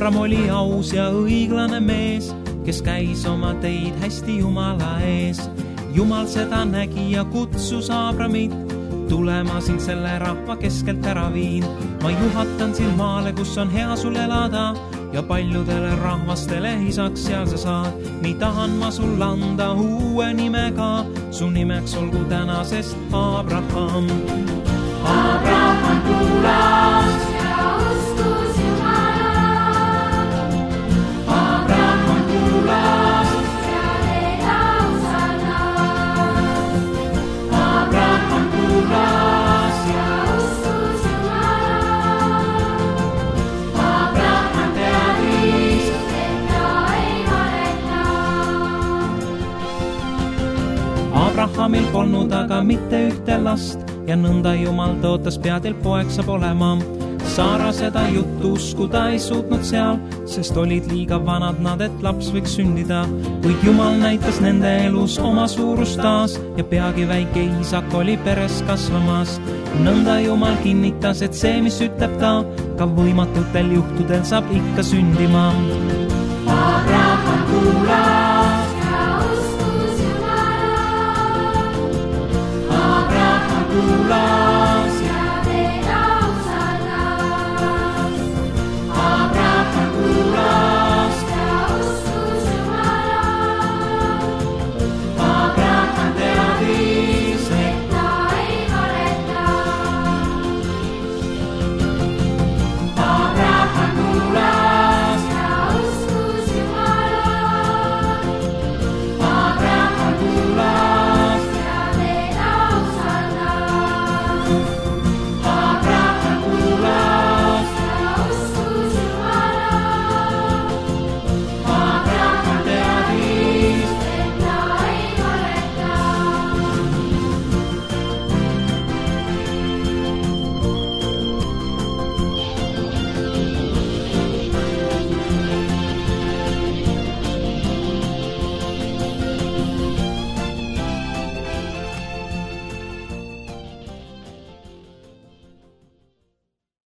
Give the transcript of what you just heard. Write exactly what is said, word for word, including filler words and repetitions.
Abram oli aus ja õiglane mees, kes käis oma teid hästi Jumala ees. Jumal seda nägi ja kutsus Abramit, tulema sind selle rahva keskelt ära viin. Ma juhatan sind maale, kus on hea sul elada ja paljudele rahvastele isaks seal sa saad. Nii tahan ma sul anda uue nimega, su nimeks olgu tänasest Abraham. Abraham kuulas ja uskus Jumala. Abraham kuulas ja teda usaldas. Abraham kuulas ja uskus Jumala. Abraham teadis, et ta ei valeta. Abrahamil polnud aga mitte ühte last ja nõnda Jumal tõotas peadel poeg saab olema. Saara seda juttu uskuda ei suutnud seal, sest olid liiga vanad nad, et laps võiks sündida. Kuid Jumal näitas nende elus oma suurust taas ja peagi väike Iisak oli peres kasvamas. Nõnda Jumal kinnitas, et see, mis ütleb ta, ka võimatutel juhtudel saab ikka sündima.